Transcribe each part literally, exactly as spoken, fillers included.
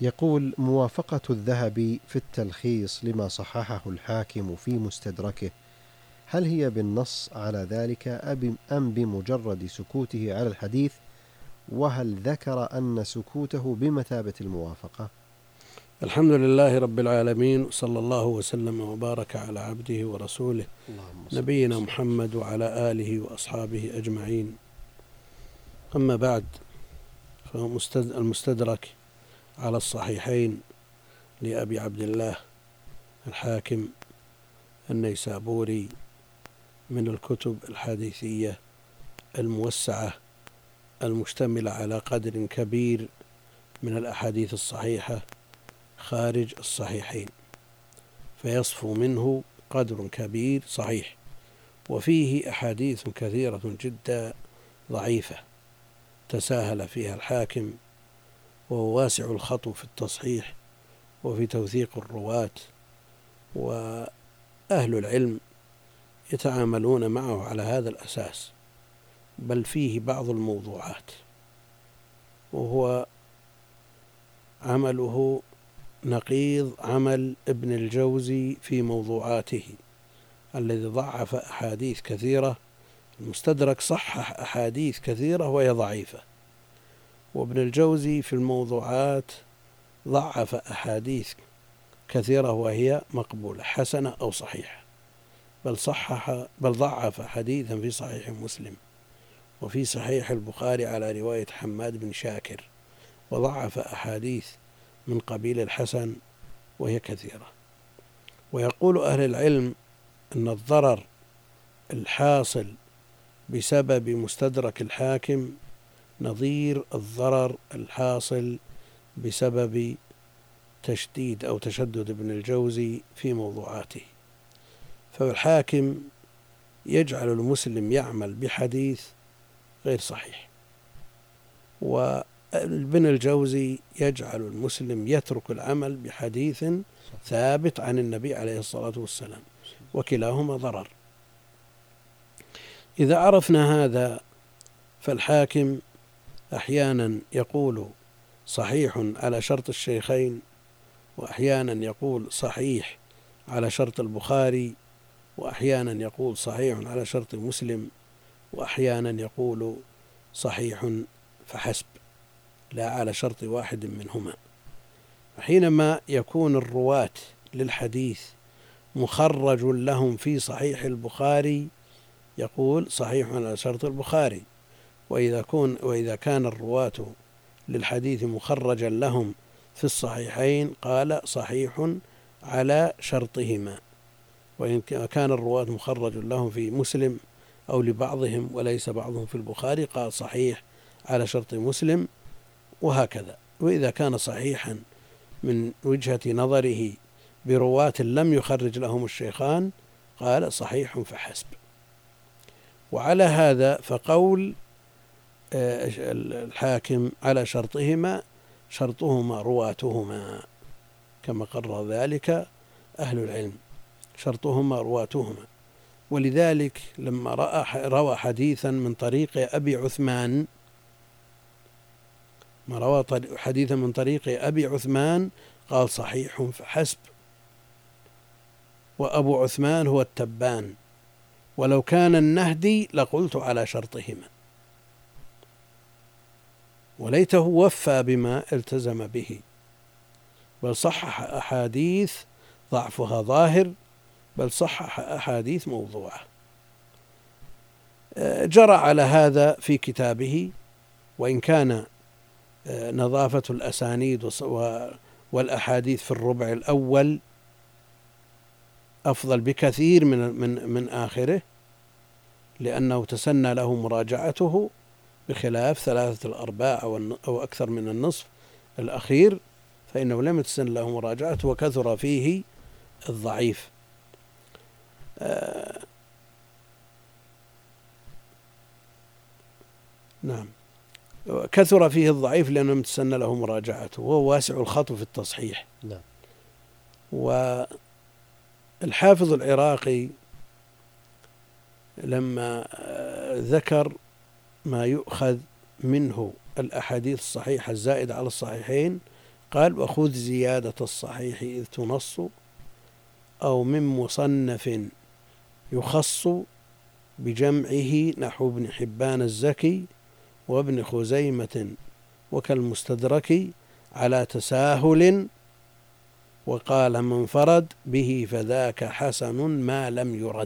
يقول: موافقة الذهبي في التلخيص لما صححه الحاكم في مستدركه، هل هي بالنص على ذلك أم بمجرد سكوته على الحديث؟ وهل ذكر أن سكوته بمثابة الموافقة؟ الحمد لله رب العالمين، صلى الله وسلم وبارك على عبده ورسوله نبينا محمد وعلى آله وأصحابه أجمعين. أما بعد، فالمستدرك على الصحيحين لأبي عبد الله الحاكم النيسابوري من الكتب الحديثية الموسعة المشتملة على قدر كبير من الأحاديث الصحيحة خارج الصحيحين، فيصفو منه قدر كبير صحيح، وفيه أحاديث كثيرة جدا ضعيفة تساهل فيها الحاكم، وهو واسع الخطو في التصحيح وفي توثيق الرواة، وأهل العلم يتعاملون معه على هذا الأساس، بل فيه بعض الموضوعات، وهو عمله نقيض عمل ابن الجوزي في موضوعاته الذي ضعف أحاديث كثيرة. المستدرك صحح أحاديث كثيرة وهي ضعيفة، وابن الجوزي في الموضوعات ضعف أحاديث كثيرة وهي مقبولة حسنة أو صحيحة، بل صحح بل ضعف حديثا في صحيح مسلم وفي صحيح البخاري على رواية حماد بن شاكر، وضعف أحاديث من قبيل الحسن وهي كثيرة. ويقول أهل العلم أن الضرر الحاصل بسبب مستدرك الحاكم نظير الضرر الحاصل بسبب تشديد أو تشدد ابن الجوزي في موضوعاته. فالحاكم يجعل المسلم يعمل بحديث غير صحيح، وابن الجوزي يجعل المسلم يترك العمل بحديث ثابت عن النبي عليه الصلاة والسلام، وكلاهما ضرر. إذا عرفنا هذا، فالحاكم أحيانا يقول صحيح على شرط الشيخين، وأحيانا يقول صحيح على شرط البخاري، وأحيانا يقول صحيح على شرط مسلم، وأحيانا يقول صحيح فحسب لا على شرط واحد منهما. حينما يكون الرواة للحديث مخرج لهم في صحيح البخاري يقول صحيح على شرط البخاري، وإذا, كون وإذا كان الرواة للحديث مخرجا لهم في الصحيحين قال صحيح على شرطهما، وإن كان الرواة مخرج لهم في مسلم أو لبعضهم وليس بعضهم في البخاري قال صحيح على شرط مسلم، وهكذا. وإذا كان صحيحا من وجهة نظره برواة لم يخرج لهم الشيخان قال صحيح فحسب. وعلى هذا فقول الحاكم على شرطهما شرطهما رواتهما، كما قرر ذلك أهل العلم، شرطهما رواتهما. ولذلك لما رأى روى حديثا من طريق أبي عثمان ما روى حديثا من طريق أبي عثمان قال صحيح فحسب، وأبو عثمان هو التبان، ولو كان النهدي لقلت على شرطهما، وليته وفى بما التزم به، بل صحح أحاديث ضعفها ظاهر، بل صحح أحاديث موضوعة. جرى على هذا في كتابه، وإن كان نظافة الأسانيد والأحاديث في الربع الأول أفضل بكثير من من من آخره، لأنه تسنى له مراجعته بخلاف ثلاثة الأرباع أو أكثر من النصف الأخير، فإنه لم يتسن له مراجعته وكثر فيه الضعيف. آه نعم، كثر فيه الضعيف لأنه لم يتسن له مراجعته، وهو واسع الخطو في التصحيح. نعم. والحافظ العراقي لما ذكر ما يؤخذ منه الأحاديث الصحيحة الزائدة على الصحيحين قال: وخذ زيادة الصحيح إذ تنص، أو من مصنف يخص بجمعه، نحو ابن حبان الزكي وابن خزيمة وكالمستدرك، على تساهل. وقال: من فرد به فذاك حسن ما لم يرد.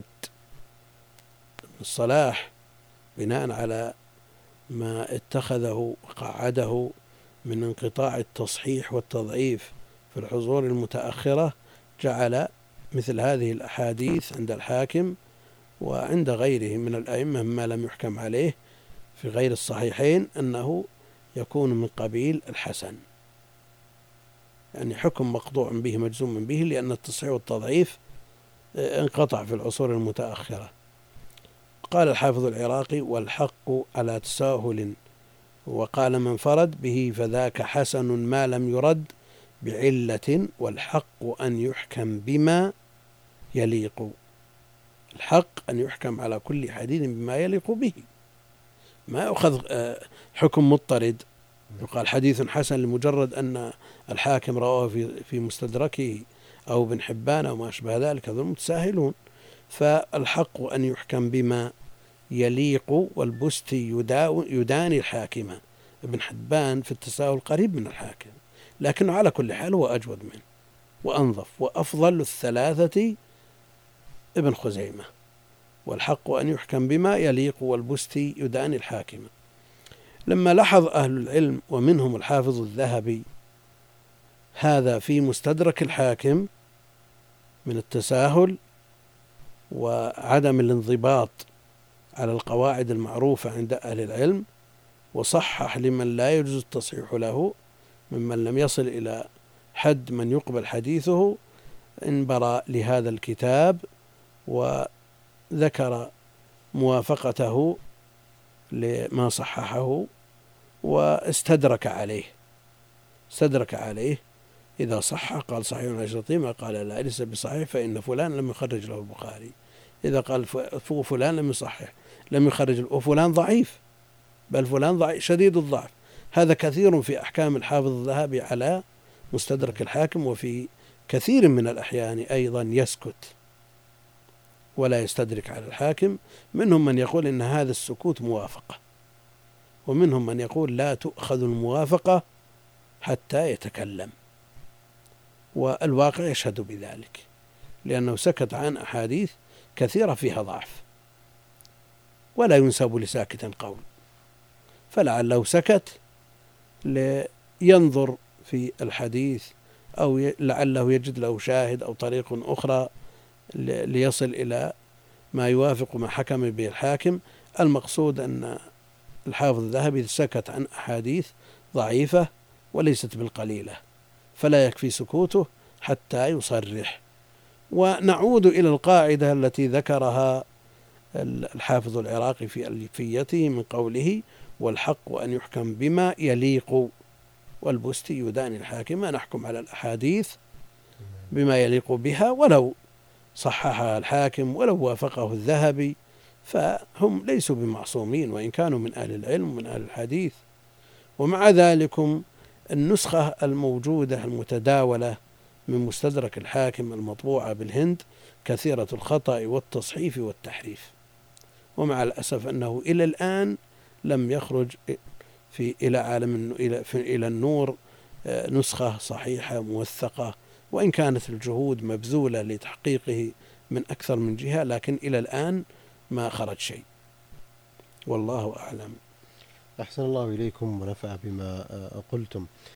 الصلاح بناء على ما اتخذه وقعده من انقطاع التصحيح والتضعيف في العصور المتأخرة، جعل مثل هذه الأحاديث عند الحاكم وعند غيره من الأئمة مما لم يحكم عليه في غير الصحيحين أنه يكون من قبيل الحسن، يعني حكم مقطوع به مجزوم به، لأن التصحيح والتضعيف انقطع في العصور المتأخرة. قال الحافظ العراقي: والحق على تساهل. وقال: من فرد به فذاك حسن ما لم يرد بعلة، والحق أن يحكم بما يليق. الحق أن يحكم على كل حديث بما يليق به، ما يأخذ حكم مضطرد يقال حديث حسن لمجرد أن الحاكم رواه في في مستدركه أو ابن حبان أو ما أشبه ذلك، هذول متساهلون. فالحق أن يحكم بما يليق. والبستي يداني الحاكم. ابن حبان في التساهل قريب من الحاكم، لكنه على كل حال هو أجود منه وأنظف وأفضل الثلاثة ابن خزيمة. والحق أن يحكم بما يليق، والبستي يداني الحاكم. لما لاحظ أهل العلم ومنهم الحافظ الذهبي هذا في مستدرك الحاكم من التساهل وعدم الانضباط على القواعد المعروفة عند أهل العلم، وصحح لمن لا يجوز التصحيح له ممن لم يصل إلى حد من يقبل حديثه، انبرى لهذا الكتاب وذكر موافقته لما صححه واستدرك عليه استدرك عليه إذا صح قال صحيح على شرطه، ما قال لا ليس بصحيح فإن فلان لم يخرج له البخاري. إذا قال فلان لم يصحح لم يخرج، وفلان ضعيف، بل فلان ضعيف شديد الضعف. هذا كثير في أحكام الحافظ الذهبي على مستدرك الحاكم، وفي كثير من الأحيان أيضا يسكت ولا يستدرك على الحاكم. منهم من يقول إن هذا السكوت موافقة، ومنهم من يقول لا تؤخذ الموافقة حتى يتكلم، والواقع يشهد بذلك، لأنه سكت عن أحاديث كثيرة فيها ضعف ولا ينسب لساكت قول، فلعله سكت لينظر في الحديث أو لعله يجد له شاهد أو طريق أخرى ليصل إلى ما يوافق ما حكم به الحاكم. المقصود أن الحافظ الذهبي سكت عن أحاديث ضعيفة وليست بالقليلة، فلا يكفي سكوته حتى يصرح. ونعود إلى القاعدة التي ذكرها الحافظ العراقي في ألفيته من قوله: والحق أن يحكم بما يليق، والبستي يداني الحاكم. نحكم على الأحاديث بما يليق بها، ولو صححها الحاكم ولو وافقه الذهبي، فهم ليسوا بمعصومين وإن كانوا من أهل العلم ومن أهل الحديث. ومع ذلك النسخة الموجودة المتداولة من مستدرك الحاكم المطبوعة بالهند كثيرة الخطأ والتصحيف والتحريف، ومع الأسف أنه إلى الآن لم يخرج في إلى عالم إلى إلى النور نسخة صحيحة موثقة، وإن كانت الجهود مبذولة لتحقيقه من أكثر من جهة، لكن إلى الآن ما خرج شيء، والله أعلم. أحسن الله إليكم ونفع بما قلتم.